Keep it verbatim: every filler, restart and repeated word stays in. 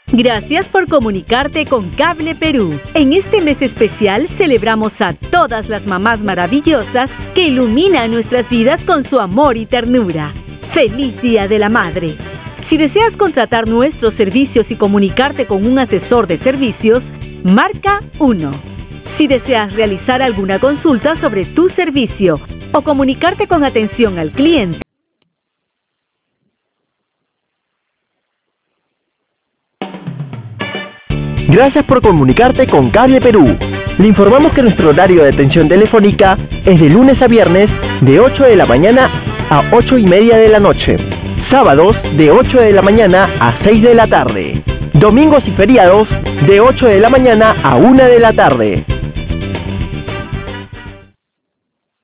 Gracias por comunicarte con Cable Perú. En este mes especial celebramos a todas las mamás maravillosas que iluminan nuestras vidas con su amor y ternura. ¡Feliz Día de la Madre! Si deseas contratar nuestros servicios y comunicarte con un asesor de servicios, marca uno. Si deseas realizar alguna consulta sobre tu servicio o comunicarte con atención al cliente, Gracias por comunicarte con Cable Perú. Le informamos que nuestro horario de atención telefónica es de lunes a viernes de ocho de la mañana a ocho y media de la noche. Sábados de ocho de la mañana a seis de la tarde. Domingos y feriados de ocho de la mañana a una de la tarde.